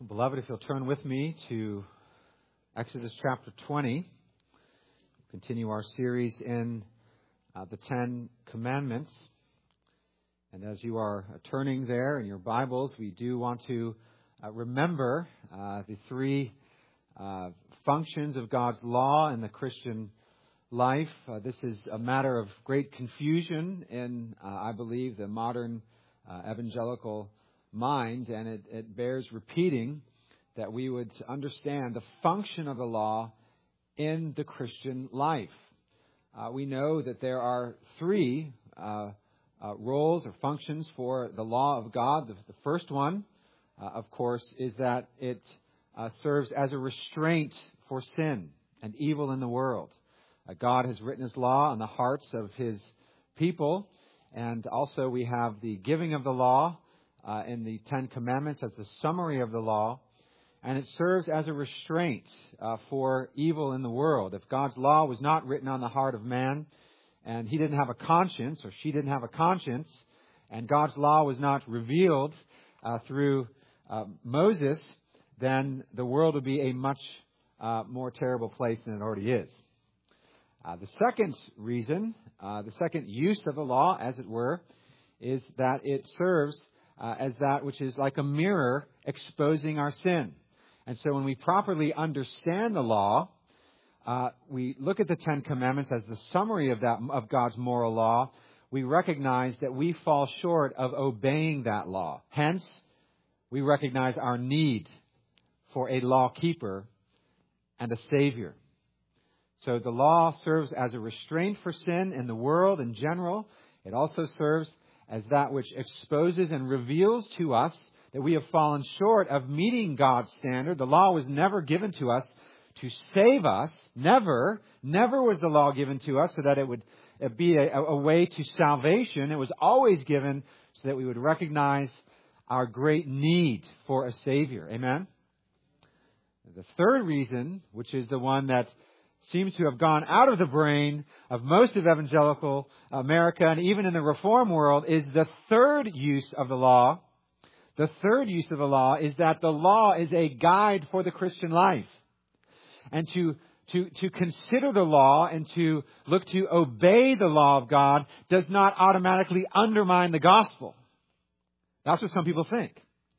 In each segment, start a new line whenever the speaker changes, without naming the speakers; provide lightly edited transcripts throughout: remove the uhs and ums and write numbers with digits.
Beloved, if you'll turn with me to Exodus chapter 20, continue our series in the Ten Commandments. And as you are turning there in your Bibles, we do want to remember the three functions of God's law in the Christian life. This is a matter of great confusion in, I believe, the modern evangelical mind, and it bears repeating that we would understand the function of the law in the Christian life. We know that there are three roles or functions for the law of God. The first one, of course, is that it serves as a restraint for sin and evil in the world. God has written His law on the hearts of His people, and also we have the giving of the law in the Ten Commandments as the summary of the law, and it serves as a restraint for evil in the world. If God's law was not written on the heart of man, and he didn't have a conscience, or she didn't have a conscience, and God's law was not revealed through Moses, then the world would be a much more terrible place than it already is. The second reason, the second use of the law, as it were, is that it serves as that which is like a mirror exposing our sin. And so when we properly understand the law, we look at the Ten Commandments as the summary of God's moral law. We recognize that we fall short of obeying that law. Hence, we recognize our need for a law keeper and a Savior. So the law serves as a restraint for sin in the world in general. It also serves as that which exposes and reveals to us that we have fallen short of meeting God's standard. The law was never given to us to save us. Never was the law given to us so that it would be a way to salvation. It was always given so that we would recognize our great need for a Savior. Amen? The third reason, which is the one that seems to have gone out of the brain of most of evangelical America and even in the Reform world, is the third use of the law. The third use of the law is that the law is a guide for the Christian life. And to consider the law and to look to obey the law of God does not automatically undermine the gospel. That's what some people think.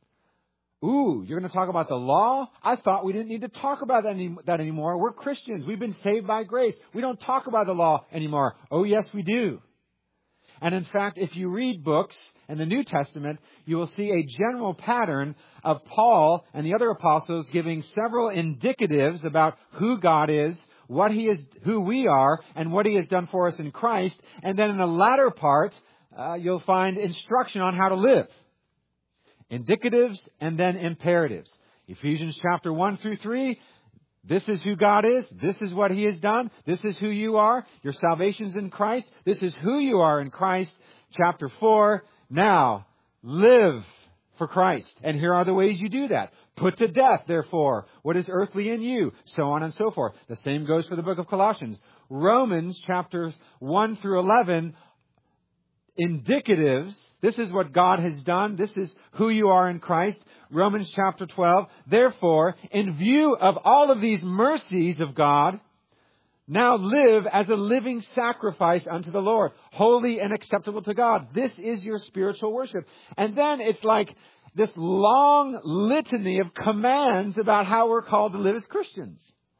Ooh, you're going to talk about the law? I thought we didn't need to talk about that anymore. We're Christians. We've been saved by grace. We don't talk about the law anymore. Oh, yes, we do. And in fact, if you read books in the New Testament, you will see a general pattern of Paul and the other apostles giving several indicatives about who God is, what He is, who we are, and what He has done for us in Christ. And then in the latter part, you'll find instruction on how to live. Indicatives and then imperatives. Ephesians chapter 1 through 3. This is who God is. This is what He has done. This is who you are. Your salvation's in Christ. This is who you are in Christ. Chapter 4. Now, live for Christ. And here are the ways you do that. Put to death, therefore, what is earthly in you. So on and so forth. The same goes for the book of Colossians. Romans chapters 1 through 11. Indicatives. This is what God has done. This is who you are in Christ. Romans chapter 12. Therefore, in view of all of these mercies of God, now live as a living sacrifice unto the Lord, holy and acceptable to God. This is your spiritual worship. And then it's like this long litany of commands about how we're called to live as Christians.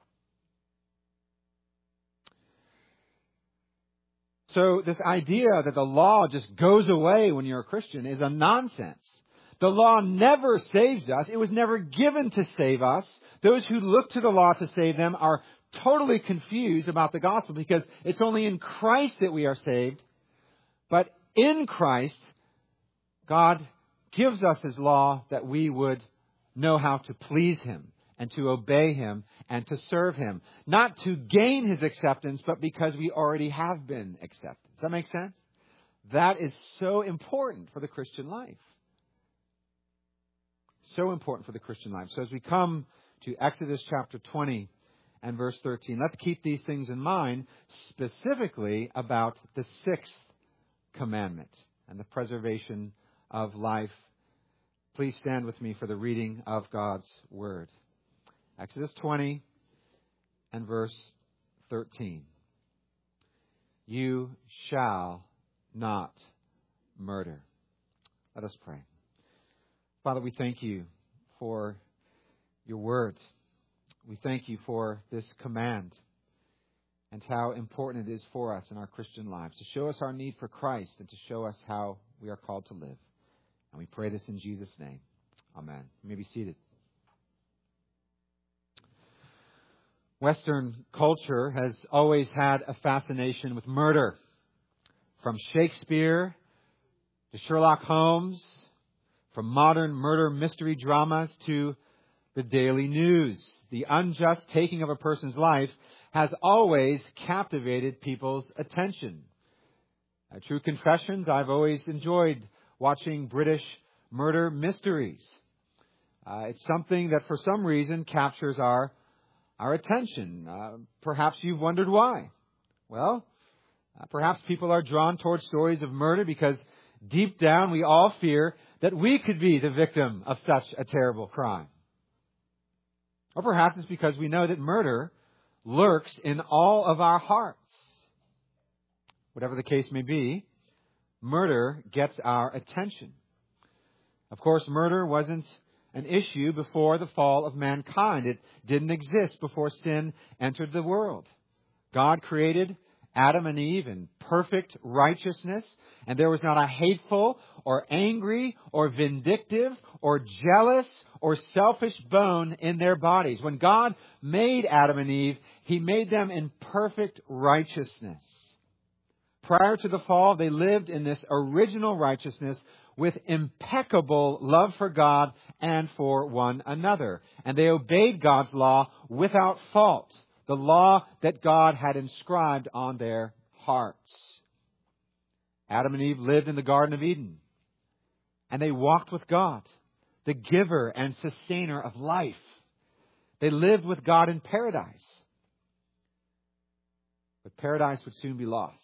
So this idea that the law just goes away when you're a Christian is a nonsense. The law never saves us. It was never given to save us. Those who look to the law to save them are totally confused about the gospel because it's only in Christ that we are saved. But in Christ, God gives us His law that we would know how to please Him and to obey Him and to serve Him. Not to gain His acceptance, but because we already have been accepted. Does that make sense? That is so important for the Christian life. So important for the Christian life. So as we come to Exodus chapter 20 and verse 13, let's keep these things in mind, specifically about the sixth commandment and the preservation of life Please stand with me for the reading of God's Word. Exodus 20 and verse 13. You shall not murder. Let us pray. Father, we thank you for your Word. We thank you for this command and how important it is for us in our Christian lives to show us our need for Christ and to show us how we are called to live. And we pray this in Jesus' name. Amen. You may be seated. Western culture has always had a fascination with murder. From Shakespeare to Sherlock Holmes, from modern murder mystery dramas to the daily news. The unjust taking of a person's life has always captivated people's attention. True confessions, I've always enjoyed watching British murder mysteries. It's something that for some reason captures our attention. Perhaps you've wondered why. Well, perhaps people are drawn towards stories of murder because deep down we all fear that we could be the victim of such a terrible crime. Or perhaps it's because we know that murder lurks in all of our hearts. Whatever the case may be, murder gets our attention. Of course, murder wasn't an issue before the fall of mankind. It didn't exist before sin entered the world. God created Adam and Eve in perfect righteousness, and there was not a hateful or angry or vindictive or jealous or selfish bone in their bodies. When God made Adam and Eve, He made them in perfect righteousness. Prior to the fall, they lived in this original righteousness with impeccable love for God and for one another. And they obeyed God's law without fault, the law that God had inscribed on their hearts. Adam and Eve lived in the Garden of Eden, and they walked with God, the giver and sustainer of life. They lived with God in paradise. But paradise would soon be lost.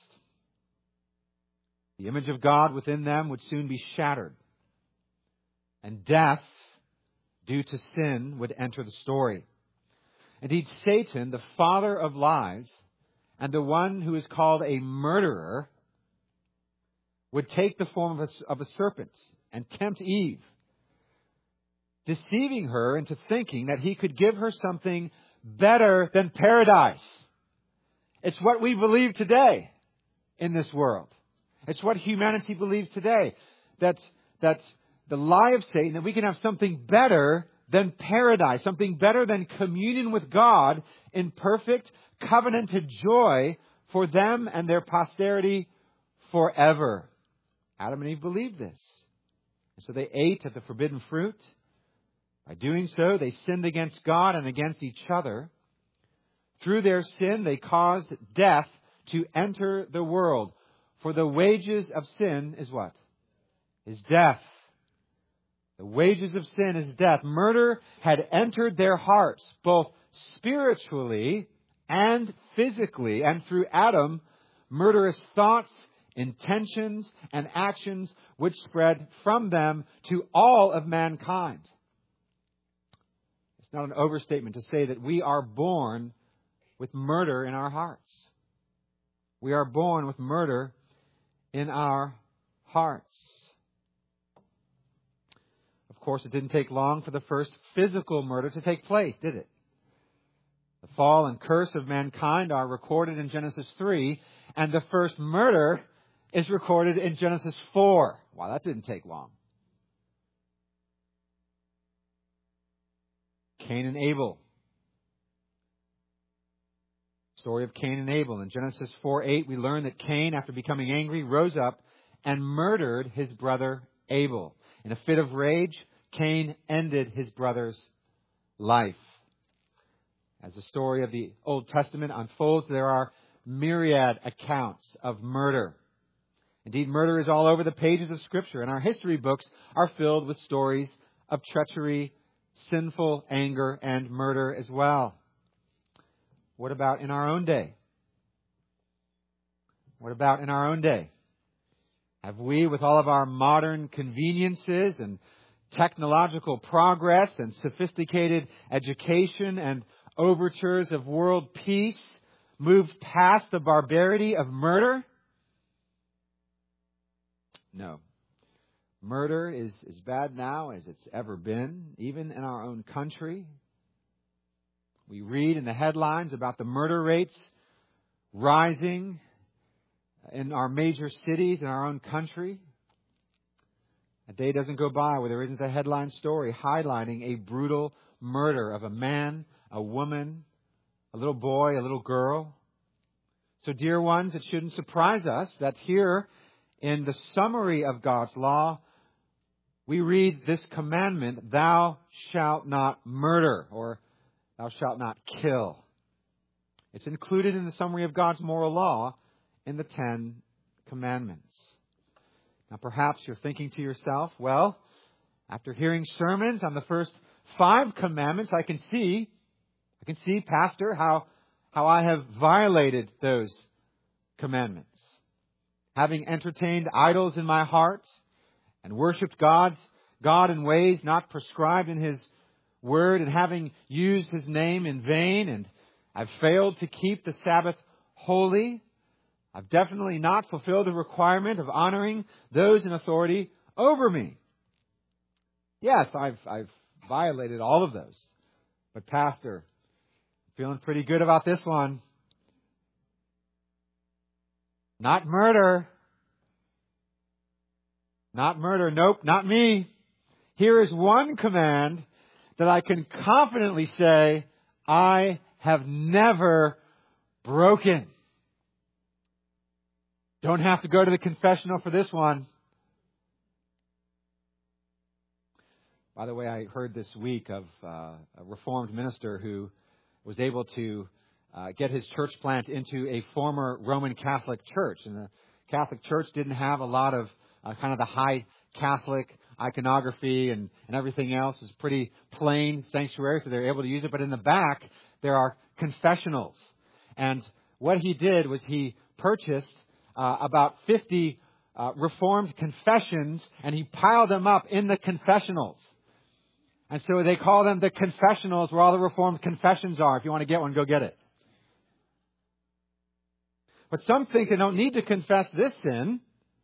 The image of God within them would soon be shattered. And death, due to sin, would enter the story. Indeed, Satan, the father of lies, and the one who is called a murderer, would take the form of a serpent and tempt Eve, deceiving her into thinking that he could give her something better than paradise. It's what we believe today in this world. It's what humanity believes today. That's the lie of Satan, that we can have something better than paradise, something better than communion with God in perfect covenanted joy for them and their posterity forever. Adam and Eve believed this. And so they ate of the forbidden fruit. By doing so, they sinned against God and against each other. Through their sin, they caused death to enter the world. For the wages of sin is what? Is death. The wages of sin is death. Murder had entered their hearts, both spiritually and physically. And through Adam, murderous thoughts, intentions, and actions which spread from them to all of mankind. It's not an overstatement to say that we are born with murder in our hearts. We are born with murder in our hearts. Of course, it didn't take long for the first physical murder to take place, did it? The fall and curse of mankind are recorded in Genesis 3, and the first murder is recorded in Genesis 4. Wow, that didn't take long. Cain and Abel. Story of Cain and Abel. In Genesis 4:8, we learn that Cain, after becoming angry, rose up and murdered his brother Abel. In a fit of rage, Cain ended his brother's life. As the story of the Old Testament unfolds, there are myriad accounts of murder. Indeed, murder is all over the pages of Scripture, and our history books are filled with stories of treachery, sinful anger, and murder as well. What about in our own day? What about in our own day? Have we, with all of our modern conveniences and technological progress and sophisticated education and overtures of world peace moved past the barbarity of murder? No. Murder is as bad now as it's ever been, even in our own country. We read in the headlines about the murder rates rising in our major cities in our own country. A day doesn't go by where there isn't a headline story highlighting a brutal murder of a man, a woman, a little boy, a little girl. So, dear ones, it shouldn't surprise us that here in the summary of God's law, we read this commandment, thou shalt not murder, or thou shalt not kill. It's included in the summary of God's moral law in the 10 Commandments. Now, perhaps you're thinking to yourself, well, after hearing sermons on the first 5 commandments, I can see, Pastor, how I have violated those commandments. Having entertained idols in my heart and worshipped God in ways not prescribed in His Word, and having used His name in vain, and I've failed to keep the Sabbath holy. I've definitely not fulfilled the requirement of honoring those in authority over me. Yes, I've violated all of those. But Pastor, feeling pretty good about this one. Not murder. Not murder. Nope, not me. Here is one command that I can confidently say I have never broken. Don't have to go to the confessional for this one. By the way, I heard this week of a Reformed minister who was able to get his church plant into a former Roman Catholic church. And the Catholic Church didn't have a lot of kind of the high Catholic iconography and everything else. It's pretty plain sanctuary, so they're able to use it. But in the back, there are confessionals. And what he did was he purchased about 50 Reformed confessions, and he piled them up in the confessionals. And so they call them the confessionals, where all the Reformed confessions are. If you want to get one, go get it. But some think they don't need to confess this sin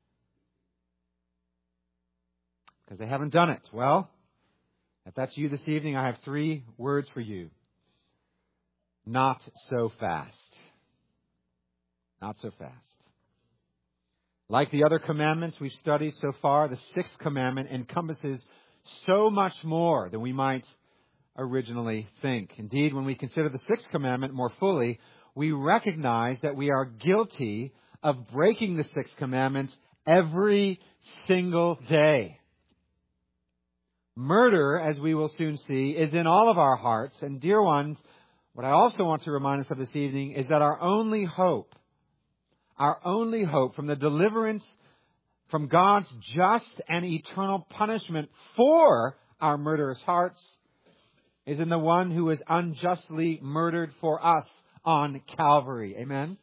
because they haven't done it. Well, if that's you this evening, I have 3 words for you. Not so fast. Not so fast. Like the other commandments we've studied so far, the 6th commandment encompasses so much more than we might originally think. Indeed, when we consider the 6th commandment more fully, we recognize that we are guilty of breaking the 6th commandment every single day. Murder, as we will soon see, is in all of our hearts. And dear ones, what I also want to remind us of this evening is that our only hope from the deliverance from God's just and eternal punishment for our murderous hearts is in the one who was unjustly murdered for us on Calvary. Amen?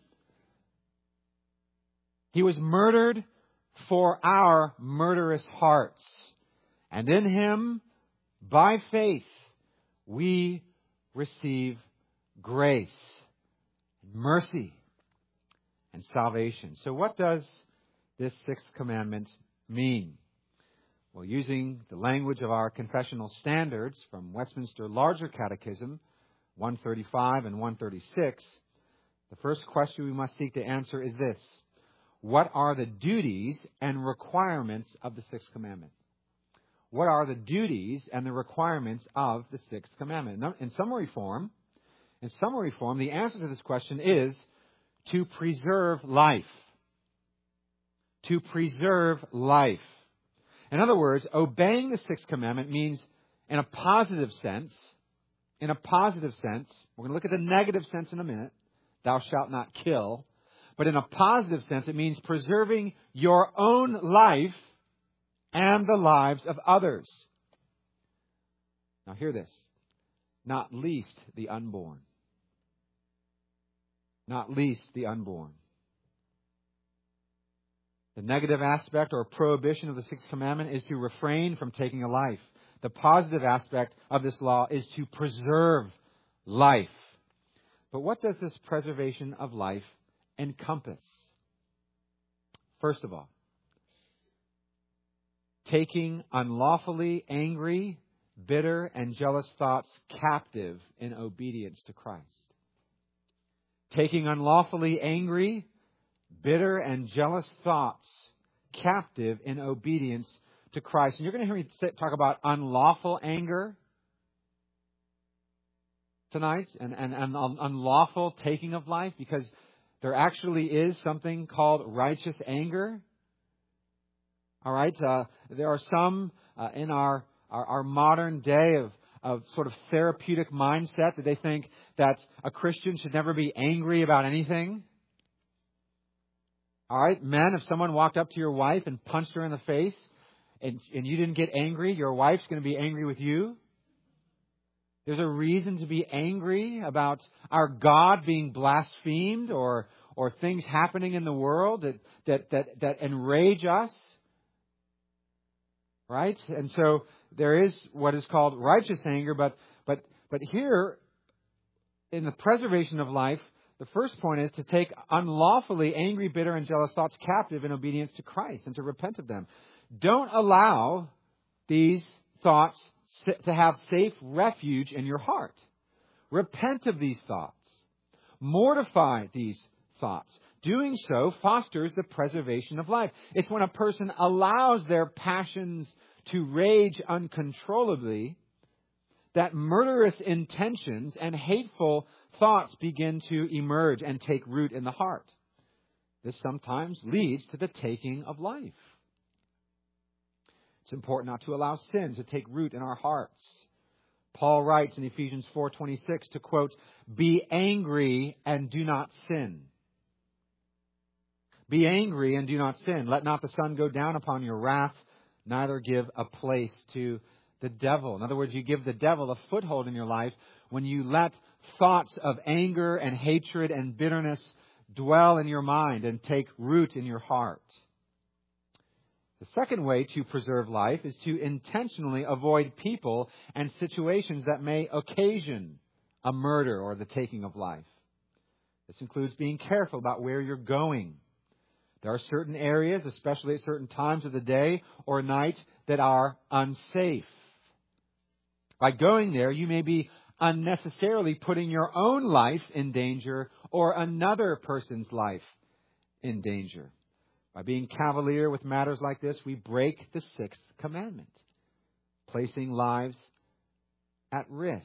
He was murdered for our murderous hearts. And in Him, by faith, we receive grace, mercy, and salvation. So what does this 6th commandment mean? Well, using the language of our confessional standards from Westminster Larger Catechism, 135 and 136, the first question we must seek to answer is this: what are the duties and requirements of the 6th commandment? What are the duties and the requirements of the 6th commandment? In summary form, the answer to this question is to preserve life. To preserve life. In other words, obeying the 6th commandment means, in a positive sense, we're going to look at the negative sense in a minute, thou shalt not kill. But in a positive sense, it means preserving your own life and the lives of others. Now hear this. Not least the unborn. Not least the unborn. The negative aspect or prohibition of the 6th commandment is to refrain from taking a life. The positive aspect of this law is to preserve life. But what does this preservation of life encompass? First of all, taking unlawfully angry, bitter, and jealous thoughts captive in obedience to Christ. Taking unlawfully angry, bitter, and jealous thoughts captive in obedience to Christ. And you're going to hear me talk about unlawful anger tonight and unlawful taking of life, because there actually is something called righteous anger. All right? There are some in our modern day of sort of therapeutic mindset that they think that a Christian should never be angry about anything. All right? Men, if someone walked up to your wife and punched her in the face and you didn't get angry, your wife's going to be angry with you. There's a reason to be angry about our God being blasphemed or things happening in the world that enrage us. Right? And so there is what is called righteous anger, but here in the preservation of life, the first point is to take unlawfully angry, bitter, and jealous thoughts captive in obedience to Christ and to repent of them. Don't allow these thoughts to have safe refuge in your heart. Repent of these thoughts. Mortify these thoughts. Doing so fosters the preservation of life. It's when a person allows their passions to rage uncontrollably that murderous intentions and hateful thoughts begin to emerge and take root in the heart. This sometimes leads to the taking of life. It's important not to allow sin to take root in our hearts. Paul writes in Ephesians 4:26 to quote, "Be angry and do not sin." Be angry and do not sin. Let not the sun go down upon your wrath, neither give a place to the devil. In other words, you give the devil a foothold in your life when you let thoughts of anger and hatred and bitterness dwell in your mind and take root in your heart. The second way to preserve life is to intentionally avoid people and situations that may occasion a murder or the taking of life. This includes being careful about where you're going. There are certain areas, especially at certain times of the day or night, that are unsafe. By going there, you may be unnecessarily putting your own life in danger or another person's life in danger. By being cavalier with matters like this, we break the sixth commandment, placing lives at risk.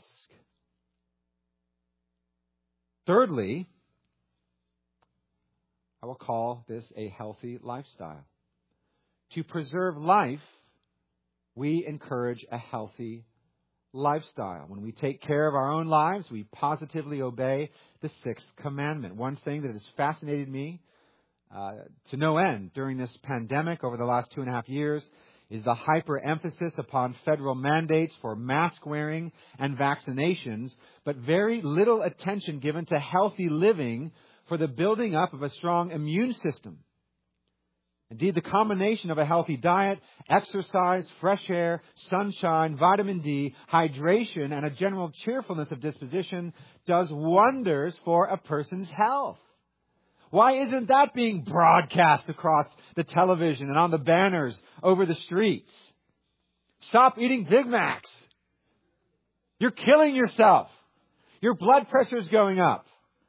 Thirdly, I will call this a healthy lifestyle. To preserve life, we encourage a healthy lifestyle. When we take care of our own lives, we positively obey the sixth commandment. One thing that has fascinated me to no end during this pandemic over the last 2.5 years is the hyper emphasis upon federal mandates for mask wearing and vaccinations, but very little attention given to healthy living for the building up of a strong immune system. Indeed, the combination of a healthy diet, exercise, fresh air, sunshine, vitamin D, hydration, and a general cheerfulness of disposition does wonders for a person's health. Why isn't that being broadcast across the television and on the banners over the streets? Stop eating Big Macs. You're killing yourself. Your blood pressure is going up.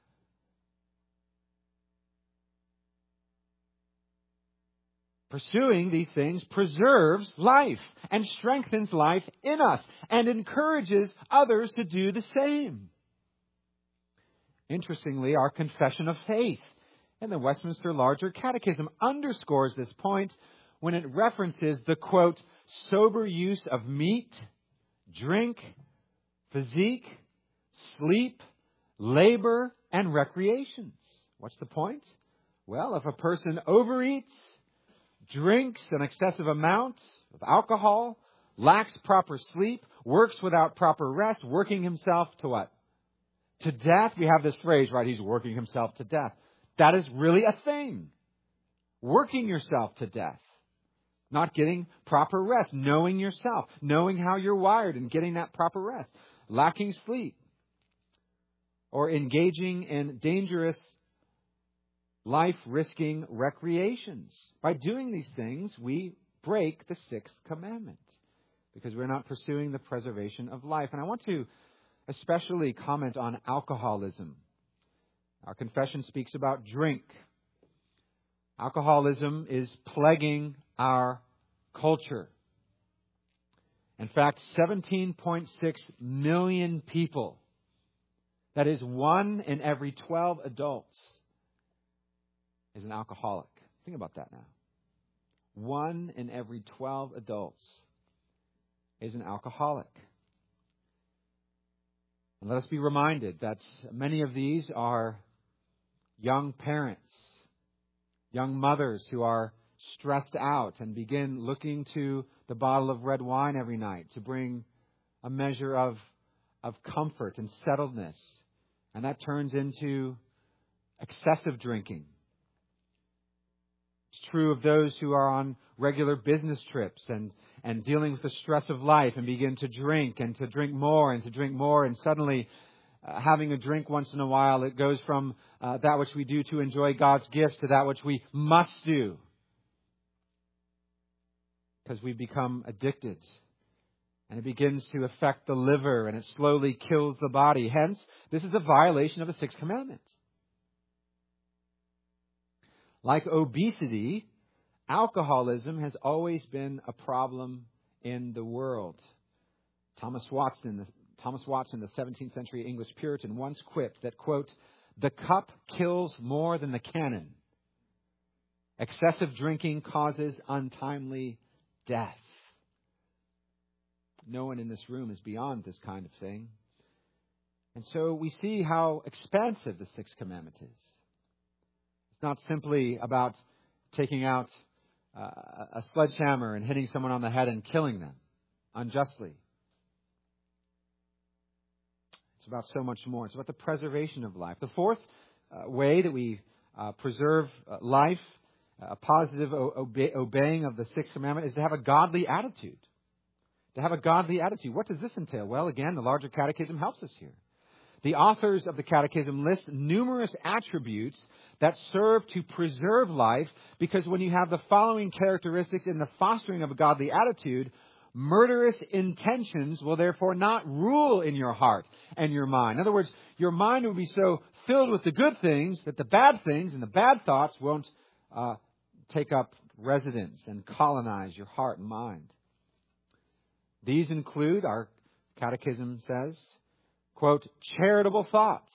Pursuing these things preserves life and strengthens life in us and encourages others to do the same. Interestingly, our confession of faith in the Westminster Larger Catechism underscores this point when it references the, quote, sober use of meat, drink, physique, sleep, labor, and recreations. What's the point? Well, if a person overeats, drinks an excessive amount of alcohol, lacks proper sleep, works without proper rest, working himself to what? To death. We have this phrase, right? He's working himself to death. That is really a thing. Working yourself to death. Not getting proper rest, knowing yourself, knowing how you're wired and getting that proper rest, lacking sleep, or engaging in dangerous life-risking recreations. By doing these things, we break the sixth commandment because we're not pursuing the preservation of life. And I want to especially comment on alcoholism. Our confession speaks about drink. Alcoholism is plaguing our culture. In fact, 17.6 million people, that is 1 in every 12 adults, is an alcoholic. Think about that now. 1 in every 12 adults is an alcoholic. And let us be reminded that many of these are young parents, young mothers who are stressed out and begin looking to the bottle of red wine every night to bring a measure of comfort and settledness. And that turns into excessive drinking. It's true of those who are on regular business trips and dealing with the stress of life and begin to drink and to drink more and to drink more. And suddenly, having a drink once in a while, it goes from that which we do to enjoy God's gifts to that which we must do. Because we become addicted. And it begins to affect the liver and it slowly kills the body. Hence, this is a violation of the sixth commandment. Like obesity, alcoholism has always been a problem in the world. Thomas Watson, the 17th century English Puritan, once quipped that, quote, "The cup kills more than the cannon. Excessive drinking causes untimely death." No one in this room is beyond this kind of thing. And so we see how expansive the sixth commandment is. It's not simply about taking out a sledgehammer and hitting someone on the head and killing them unjustly. It's about so much more. It's about the preservation of life. The fourth way that we preserve life, a positive obeying of the sixth commandment, is to have a godly attitude. To have a godly attitude. What does this entail? Well, again, the larger catechism helps us here. The authors of the catechism list numerous attributes that serve to preserve life, because when you have the following characteristics in the fostering of a godly attitude, murderous intentions will therefore not rule in your heart and your mind. In other words, your mind will be so filled with the good things that the bad things and the bad thoughts won't take up residence and colonize your heart and mind. These include, our catechism says, quote, charitable thoughts,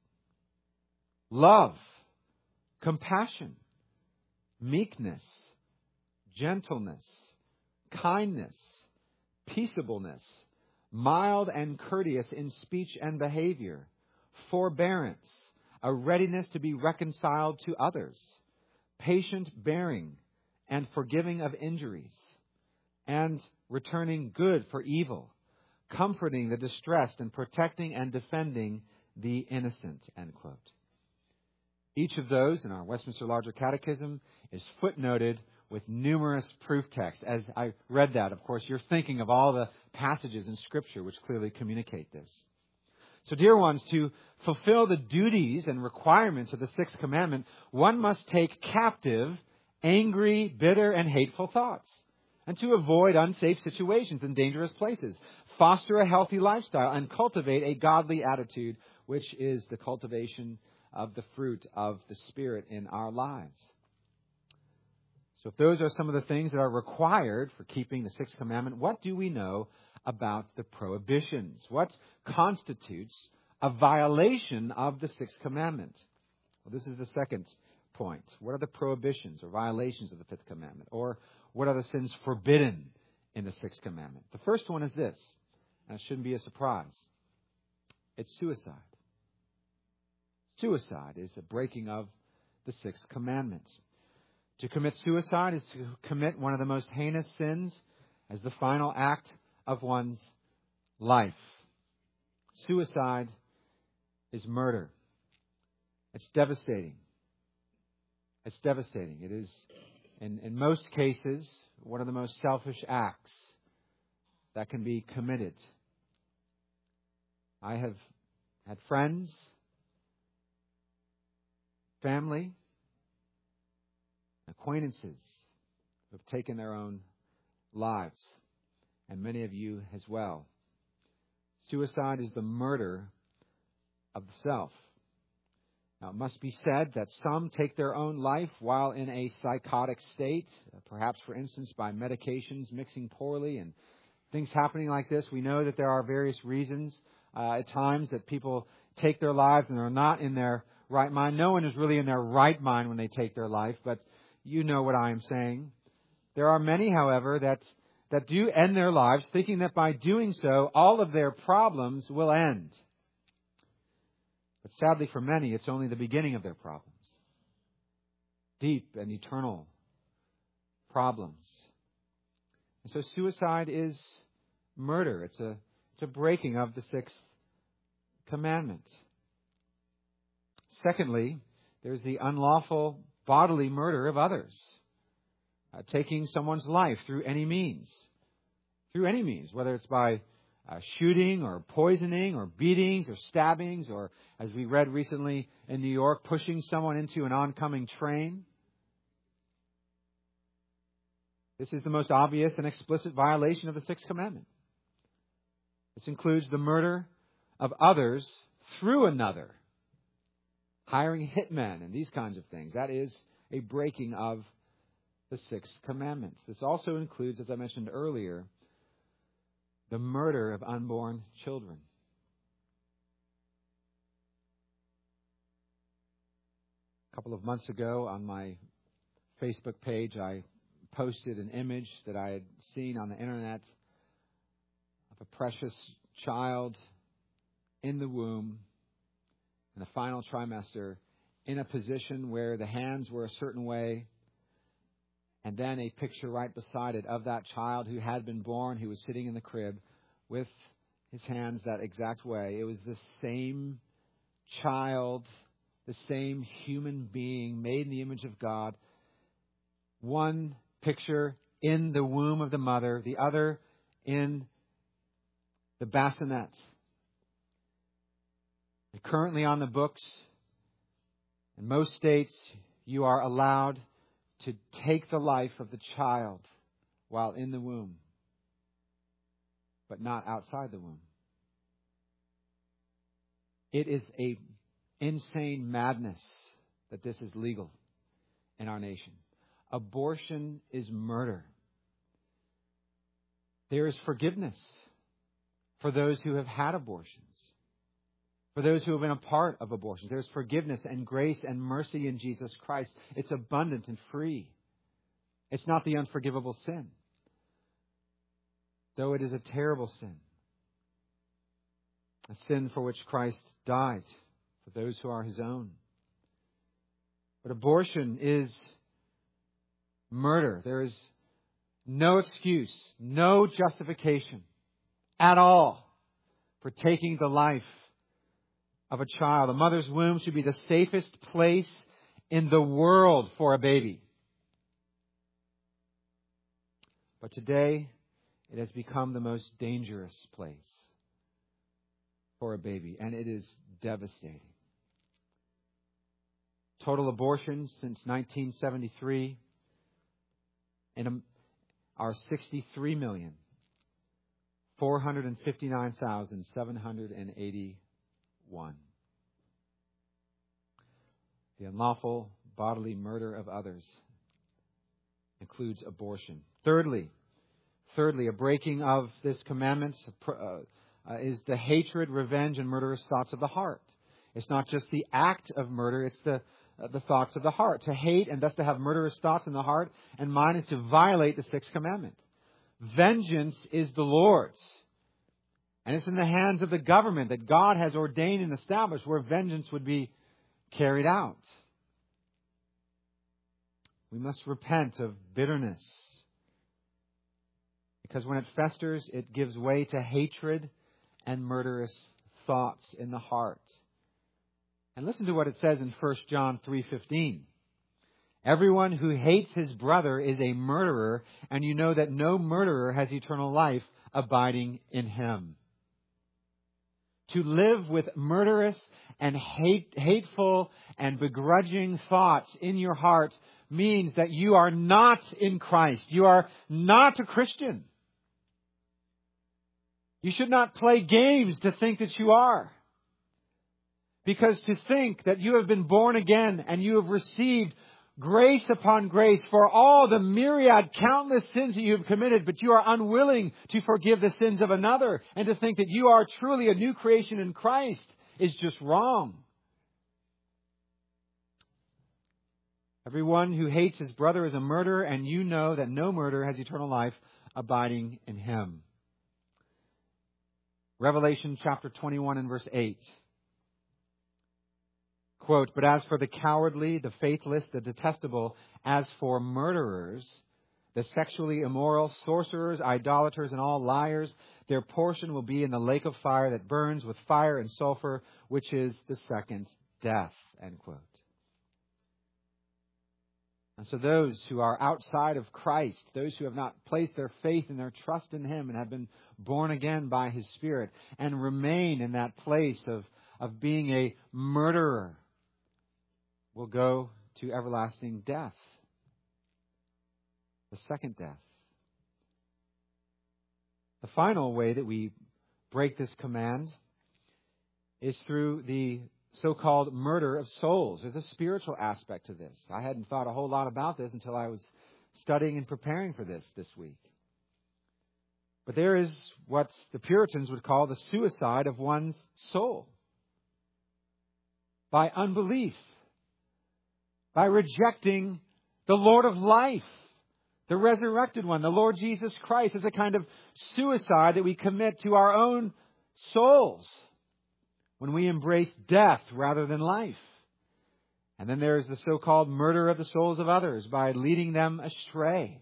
love, compassion, meekness, gentleness, kindness, peaceableness, mild and courteous in speech and behavior, forbearance, a readiness to be reconciled to others, patient bearing and forgiving of injuries, and returning good for evil, comforting the distressed and protecting and defending the innocent, end quote. Each of those in our Westminster Larger Catechism is footnoted with numerous proof texts. As I read that, of course, you're thinking of all the passages in Scripture which clearly communicate this. So, dear ones, to fulfill the duties and requirements of the sixth commandment, one must take captive angry, bitter, and hateful thoughts, and to avoid unsafe situations and dangerous places, foster a healthy lifestyle, and cultivate a godly attitude, which is the cultivation of the fruit of the Spirit in our lives. So if those are some of the things that are required for keeping the sixth commandment, what do we know about the prohibitions? What constitutes a violation of the sixth commandment? Well, this is the second point. What are the prohibitions or violations of the fifth commandment? Or what are the sins forbidden in the sixth commandment? The first one is this, and it shouldn't be a surprise. It's suicide. Suicide is a breaking of the sixth commandment. To commit suicide is to commit one of the most heinous sins as the final act of one's life. Suicide is murder. It's devastating. It's devastating. It is in most cases, one of the most selfish acts that can be committed. I have had friends, family, acquaintances who have taken their own lives, and many of you as well. Suicide is the murder of the self. Now, it must be said that some take their own life while in a psychotic state, perhaps, for instance, by medications mixing poorly and things happening like this. We know that there are various reasons at times that people take their lives and they're not in their right mind. No one is really in their right mind when they take their life, but you know what I am saying. There are many, however, that do end their lives thinking that by doing so, all of their problems will end. But sadly for many, it's only the beginning of their problems. Deep and eternal problems. And so suicide is murder. It's a breaking of the sixth commandment. Secondly, there's the unlawful bodily murder of others. Taking someone's life through any means. Through any means, whether it's by shooting or poisoning or beatings or stabbings or, as we read recently in New York, pushing someone into an oncoming train. This is the most obvious and explicit violation of the Sixth Commandment. This includes the murder of others through another. Hiring hitmen and these kinds of things. That is a breaking of the Sixth Commandment. This also includes, as I mentioned earlier, the murder of unborn children. A couple of months ago on my Facebook page, I posted an image that I had seen on the internet of a precious child in the womb in the final trimester in a position where the hands were a certain way, and then a picture right beside it of that child who had been born, who was sitting in the crib with his hands that exact way. It was the same child, the same human being made in the image of God. One picture in the womb of the mother, the other in the bassinet. And currently on the books, in most states, you are allowed to take the life of the child while in the womb, but not outside the womb. It is a insane madness that this is legal in our nation. Abortion is murder. There is forgiveness for those who have had abortions, for those who have been a part of abortions. There's forgiveness and grace and mercy in Jesus Christ. It's abundant and free. It's not the unforgivable sin, though it is a terrible sin. A sin for which Christ died for those who are His own. But abortion is murder. There is no excuse, no justification at all for taking the life of a child. A mother's womb should be the safest place in the world for a baby. But today, it has become the most dangerous place for a baby, and it is devastating. Total abortions since 1973 are 63,459,781. The unlawful bodily murder of others includes abortion. Thirdly, a breaking of this commandment is the hatred, revenge, and murderous thoughts of the heart. It's not just the act of murder, it's the thoughts of the heart. To hate and thus to have murderous thoughts in the heart and mind is to violate the sixth commandment. Vengeance is the Lord's. And it's in the hands of the government that God has ordained and established where vengeance would be carried out. We must repent of bitterness, because when it festers, it gives way to hatred and murderous thoughts in the heart. And listen to what it says in 1 John 3:15. Everyone who hates his brother is a murderer, and you know that no murderer has eternal life abiding in him. To live with murderous and hateful and begrudging thoughts in your heart means that you are not in Christ. You are not a Christian. You should not play games to think that you are. Because to think that you have been born again and you have received grace upon grace for all the myriad, countless sins that you have committed, but you are unwilling to forgive the sins of another, and to think that you are truly a new creation in Christ is just wrong. Everyone who hates his brother is a murderer, and you know that no murderer has eternal life abiding in him. Revelation chapter 21 and verse 8. Quote, "But as for the cowardly, the faithless, the detestable, as for murderers, the sexually immoral, sorcerers, idolaters, and all liars, their portion will be in the lake of fire that burns with fire and sulfur, which is the second death." End quote. And so those who are outside of Christ, those who have not placed their faith and their trust in Him and have been born again by His Spirit and remain in that place of being a murderer, will go to everlasting death. The second death. The final way that we break this command is through the so-called murder of souls. There's a spiritual aspect to this. I hadn't thought a whole lot about this until I was studying and preparing for this week. But there is what the Puritans would call the suicide of one's soul. By unbelief. By rejecting the Lord of life, the resurrected one, the Lord Jesus Christ, is a kind of suicide that we commit to our own souls when we embrace death rather than life. And then there's the so-called murder of the souls of others by leading them astray.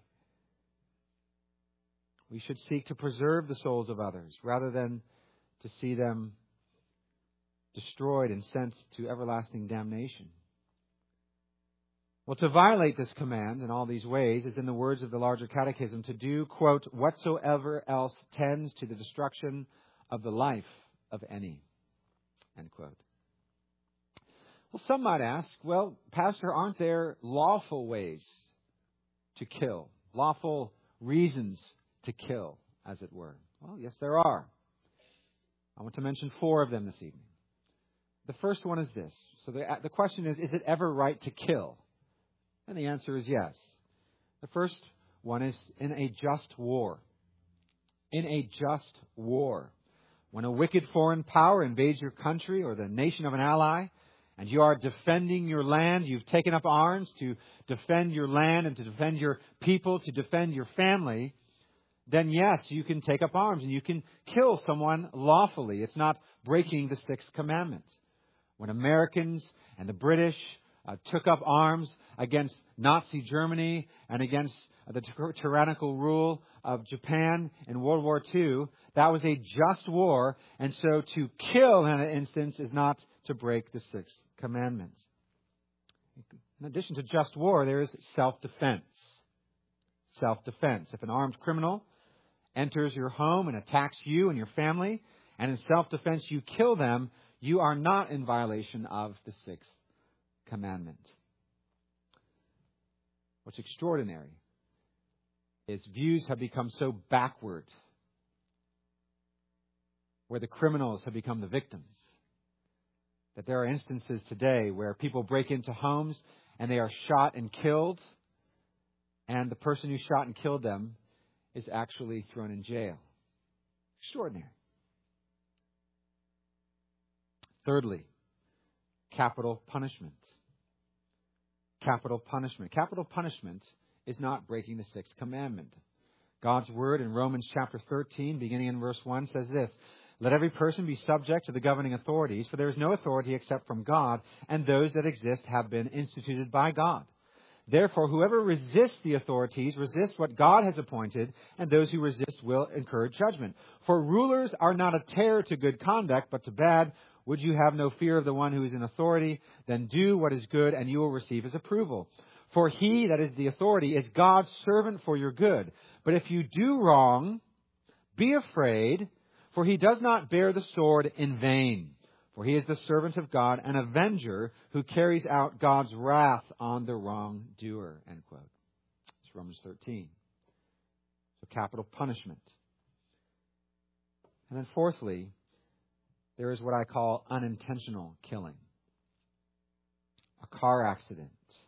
We should seek to preserve the souls of others rather than to see them destroyed and sent to everlasting damnation. Well, to violate this command in all these ways is, in the words of the larger catechism, to do, quote, "whatsoever else tends to the destruction of the life of any," end quote. Well, some might ask, well, Pastor, aren't there lawful ways to kill? Lawful reasons to kill, as it were? Well, yes, there are. I want to mention 4 of them this evening. The first one is this. So the question is it ever right to kill? And the answer is yes. The first one is in a just war. In a just war. When a wicked foreign power invades your country or the nation of an ally, and you are defending your land, you've taken up arms to defend your land and to defend your people, to defend your family, then yes, you can take up arms and you can kill someone lawfully. It's not breaking the 6th commandment. When Americans and the British took up arms against Nazi Germany and against the tyrannical rule of Japan in World War II, that was a just war. And so to kill in an instance is not to break the 6th commandment. In addition to just war, there is self-defense. Self-defense. If an armed criminal enters your home and attacks you and your family, and in self-defense you kill them, you are not in violation of the 6th commandment. What's extraordinary is views have become so backward, where the criminals have become the victims, that there are instances today where people break into homes and they are shot and killed, and the person who shot and killed them is actually thrown in jail. Extraordinary. Thirdly, capital punishment. Capital punishment. Capital punishment is not breaking the 6th commandment. God's word in Romans chapter 13, beginning in verse 1, says this: "Let every person be subject to the governing authorities, for there is no authority except from God, and those that exist have been instituted by God. Therefore, whoever resists the authorities resists what God has appointed, and those who resist will incur judgment. For rulers are not a terror to good conduct, but to bad. Would you have no fear of the one who is in authority? Then do what is good, and you will receive his approval. For he, that is the authority, is God's servant for your good. But if you do wrong, be afraid, for he does not bear the sword in vain. For he is the servant of God, an avenger who carries out God's wrath on the wrongdoer. End quote. It's Romans 13. So capital punishment. And then fourthly, there is what I call unintentional killing. A car accident.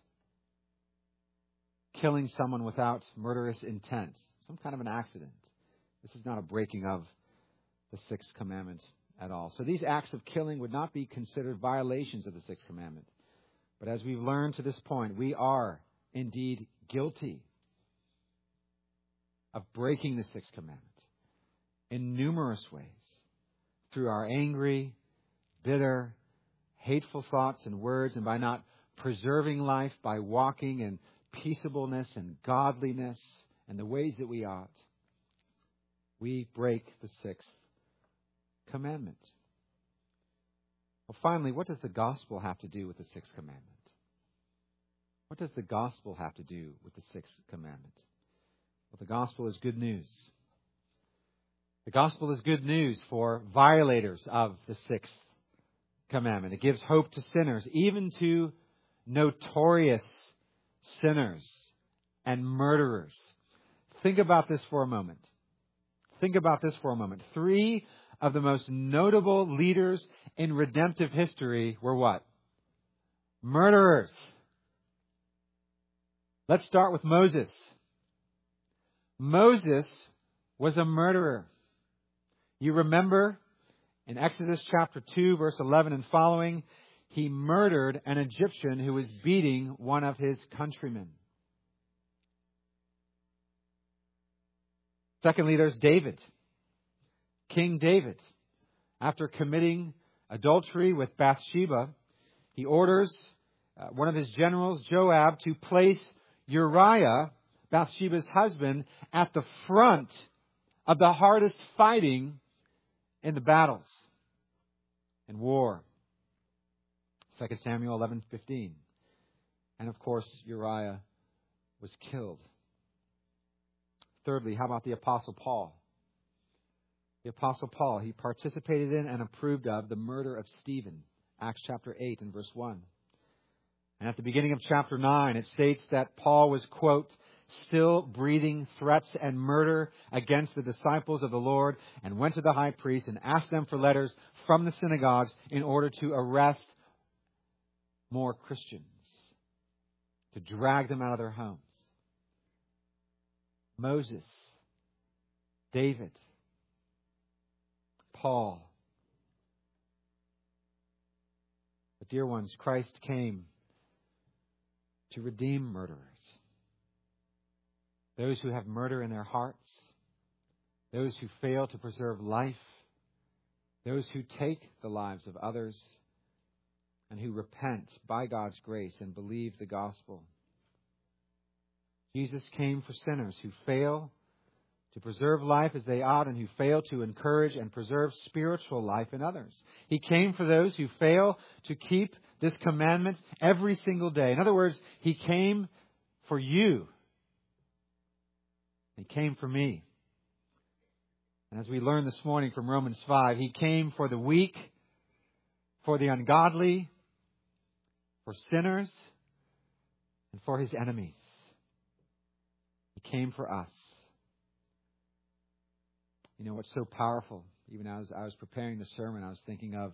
Killing someone without murderous intent. Some kind of an accident. This is not a breaking of the Sixth Commandment at all. So these acts of killing would not be considered violations of the Sixth Commandment. But as we've learned to this point, we are indeed guilty of breaking the Sixth Commandment in numerous ways. Through our angry, bitter, hateful thoughts and words, and by not preserving life, by walking in peaceableness and godliness and the ways that we ought, we break the Sixth Commandment. Well, finally, what does the gospel have to do with the Sixth Commandment? What does the gospel have to do with the Sixth Commandment? Well, the gospel is good news. The gospel is good news for violators of the Sixth Commandment. It gives hope to sinners, even to notorious sinners and murderers. Think about this for a moment. Three of the most notable leaders in redemptive history were what? Murderers. Let's start with Moses. Moses was a murderer. You remember in Exodus chapter 2, verse 11 and following, he murdered an Egyptian who was beating one of his countrymen. Second leader is David. King David. After committing adultery with Bathsheba, he orders one of his generals, Joab, to place Uriah, Bathsheba's husband, at the front of the hardest fighting in the battles and war. 2 Samuel 11:15. And of course, Uriah was killed. Thirdly, how about the Apostle Paul? The Apostle Paul, he participated in and approved of the murder of Stephen. Acts chapter 8 and verse 1. And at the beginning of chapter 9, it states that Paul was, quote, still breathing threats and murder against the disciples of the Lord, and went to the high priest and asked them for letters from the synagogues in order to arrest more Christians, to drag them out of their homes. Moses, David, Paul. But dear ones, Christ came to redeem murderers. Those who have murder in their hearts, those who fail to preserve life, those who take the lives of others, and who repent by God's grace and believe the gospel. Jesus came for sinners who fail to preserve life as they ought and who fail to encourage and preserve spiritual life in others. He came for those who fail to keep this commandment every single day. In other words, He came for you. He came for me. And as we learned this morning from Romans 5, He came for the weak, for the ungodly, for sinners, and for His enemies. He came for us. You know what's so powerful? Even as I was preparing the sermon, I was thinking of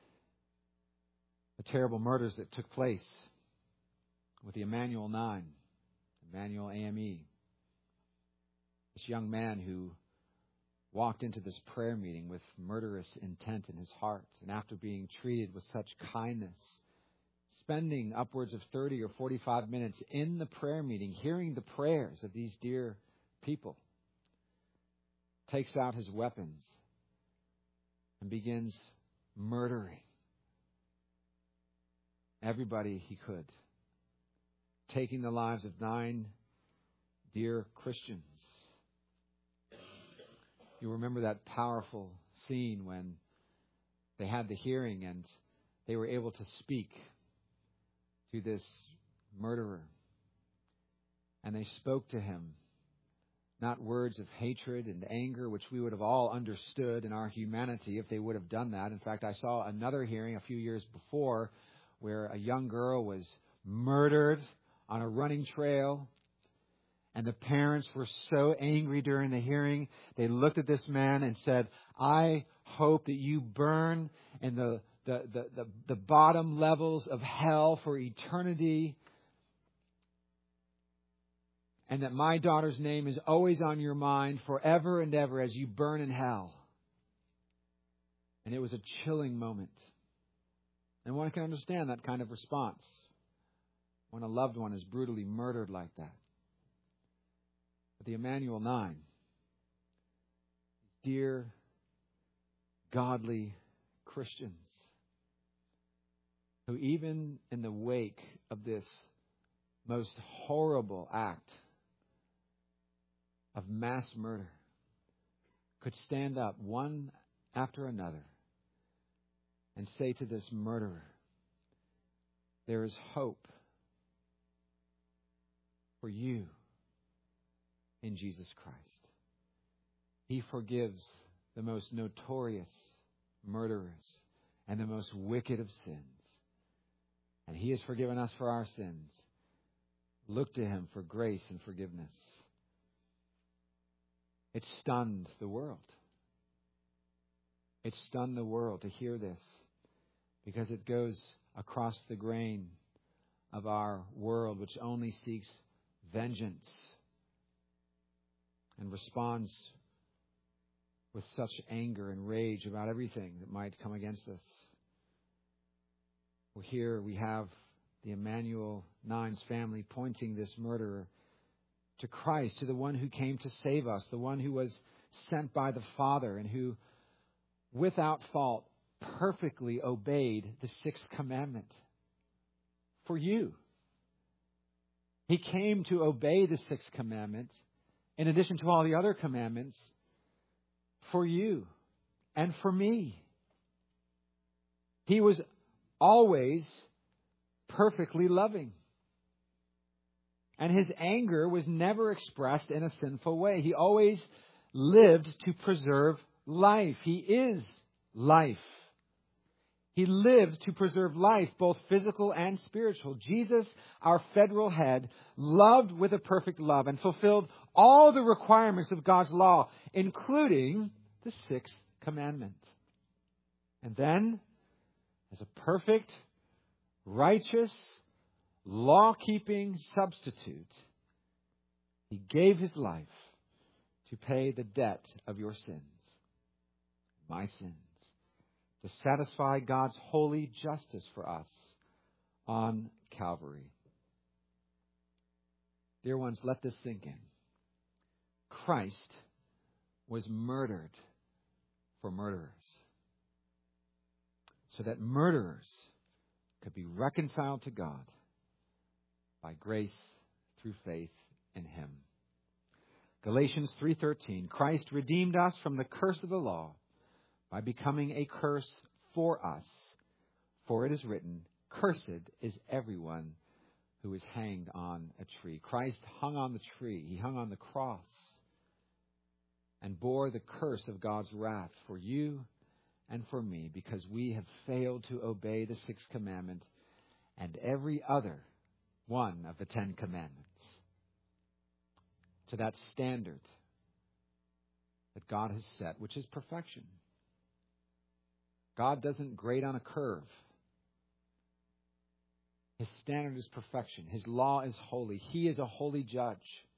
the terrible murders that took place with the Emanuel 9, Emanuel AME. This young man who walked into this prayer meeting with murderous intent in his heart, and after being treated with such kindness, spending upwards of 30 or 45 minutes in the prayer meeting, hearing the prayers of these dear people, takes out his weapons and begins murdering everybody he could, taking the lives of 9 dear Christians. You remember that powerful scene when they had the hearing and they were able to speak to this murderer And they spoke to him, not words of hatred and anger, which we would have all understood in our humanity if they would have done that. In fact, I saw another hearing a few years before where a young girl was murdered on a running trail. And the parents were so angry during the hearing, they looked at this man and said, I hope that you burn in the bottom levels of hell for eternity. And that my daughter's name is always on your mind forever and ever as you burn in hell. And it was a chilling moment. And one can understand that kind of response when a loved one is brutally murdered like that. But the Emmanuel 9, dear, godly Christians, who even in the wake of this most horrible act of mass murder could stand up one after another and say to this murderer, there is hope for you in Jesus Christ. He forgives the most notorious murderers and the most wicked of sins. And He has forgiven us for our sins. Look to Him for grace and forgiveness. It stunned the world. It stunned the world to hear this, because it goes across the grain of our world, which only seeks vengeance and responds with such anger and rage about everything that might come against us. Well, here we have the Emmanuel 9's family pointing this murderer to Christ, to the one who came to save us, the one who was sent by the Father and who, without fault, perfectly obeyed the sixth commandment for you. He came to obey the sixth commandment in addition to all the other commandments for you and for me. He was always perfectly loving. And His anger was never expressed in a sinful way. He always lived to preserve life. He is life. He lived to preserve life, both physical and spiritual. Jesus, our federal head, loved with a perfect love and fulfilled all the requirements of God's law, including the sixth commandment. And then, as a perfect, righteous, law-keeping substitute, He gave His life to pay the debt of your sins, my sins, to satisfy God's holy justice for us on Calvary. Dear ones, let this sink in. Christ was murdered for murderers, so that murderers could be reconciled to God by grace through faith in Him. Galatians 3:13, Christ redeemed us from the curse of the law by becoming a curse for us. For it is written, cursed is everyone who is hanged on a tree. Christ hung on the tree. He hung on the cross and bore the curse of God's wrath for you and for me, because we have failed to obey the sixth commandment and every other one of the 10 commandments to that standard that God has set, which is perfection. God doesn't grade on a curve. His standard is perfection. His law is holy. He is a holy judge.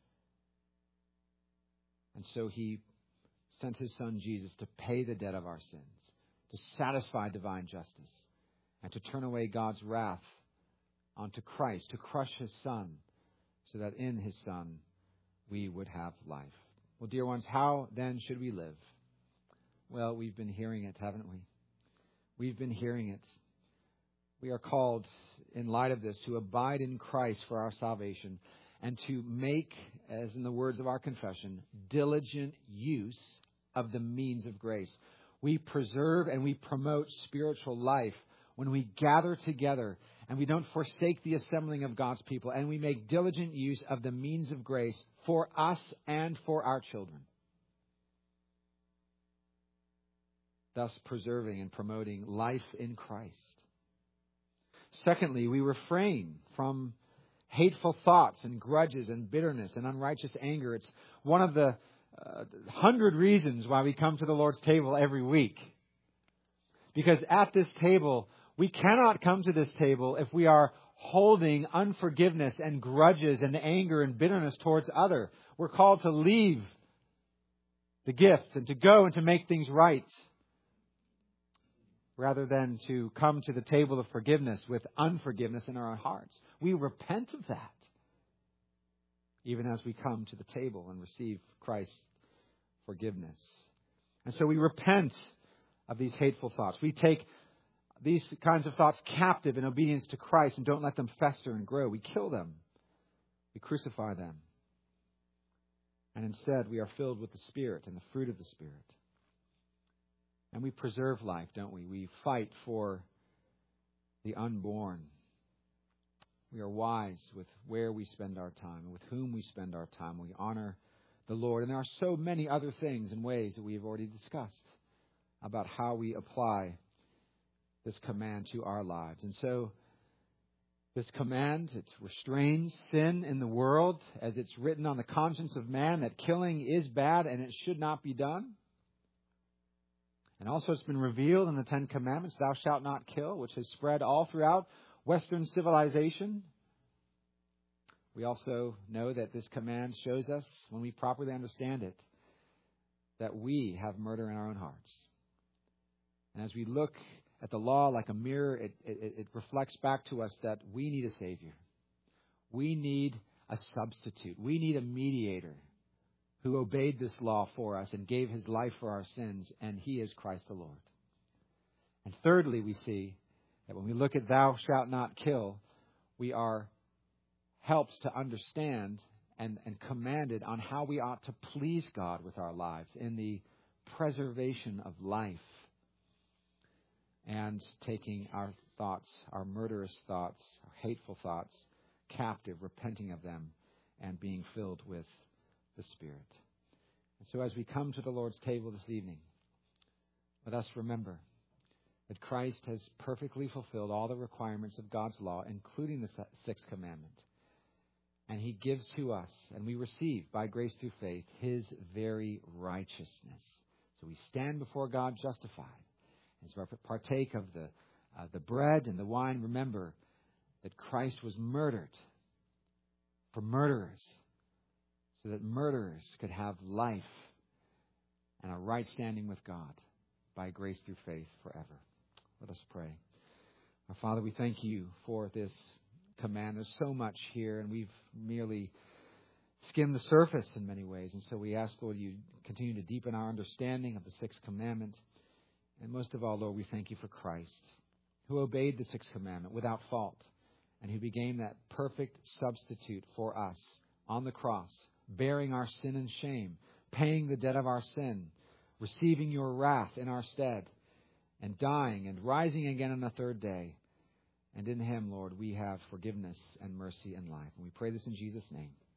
And so He sent His Son Jesus to pay the debt of our sins, to satisfy divine justice, and to turn away God's wrath onto Christ, to crush His Son, so that in His Son we would have life. Well, dear ones, how then should we live? Well, we've been hearing it, haven't we? We've been hearing it. We are called, in light of this, to abide in Christ for our salvation and to make, as in the words of our confession, diligent use of the means of grace. We preserve and we promote spiritual life when we gather together and we don't forsake the assembling of God's people, and we make diligent use of the means of grace for us and for our children, thus preserving and promoting life in Christ. Secondly, we refrain from hateful thoughts and grudges and bitterness and unrighteous anger. It's one of the 100 reasons why we come to the Lord's table every week. Because at this table, we cannot come to this table if we are holding unforgiveness and grudges and anger and bitterness towards others. We're called to leave the gift and to go and to make things right, rather than to come to the table of forgiveness with unforgiveness in our hearts. We repent of that, even as we come to the table and receive Christ's forgiveness. And so we repent of these hateful thoughts. We take these kinds of thoughts captive in obedience to Christ and don't let them fester and grow. We kill them. We crucify them. And instead, we are filled with the Spirit and the fruit of the Spirit. And we preserve life, don't we? We fight for the unborn. We are wise with where we spend our time and with whom we spend our time. We honor the Lord. And there are so many other things and ways that we have already discussed about how we apply this command to our lives. And so this command, it restrains sin in the world, as it's written on the conscience of man that killing is bad and it should not be done. And also it's been revealed in the Ten Commandments, thou shalt not kill, which has spread all throughout Western civilization. We also know that this command shows us, when we properly understand it, that we have murder in our own hearts. And as we look at the law like a mirror, it reflects back to us that we need a Savior. We need a substitute. We need a mediator who obeyed this law for us and gave his life for our sins, and he is Christ the Lord. And thirdly, we see that when we look at thou shalt not kill, we are helped to understand and commanded on how we ought to please God with our lives in the preservation of life and taking our thoughts, our murderous thoughts, our hateful thoughts, captive, repenting of them, and being filled with the Spirit. And so as we come to the Lord's table this evening, let us remember that Christ has perfectly fulfilled all the requirements of God's law, including the sixth commandment. And he gives to us, and we receive by grace through faith, his very righteousness. So we stand before God justified. As we partake of the bread and the wine, remember that Christ was murdered for murderers, so that murderers could have life and a right standing with God by grace through faith forever. Let us pray. Our Father, we thank you for this command. There's so much here, and we've merely skimmed the surface in many ways. And so we ask, Lord, you continue to deepen our understanding of the sixth commandment. And most of all, Lord, we thank you for Christ, who obeyed the sixth commandment without fault, and who became that perfect substitute for us on the cross, bearing our sin and shame, paying the debt of our sin, receiving your wrath in our stead, and dying and rising again on the third day. And in him, Lord, we have forgiveness and mercy and life. And we pray this in Jesus' name.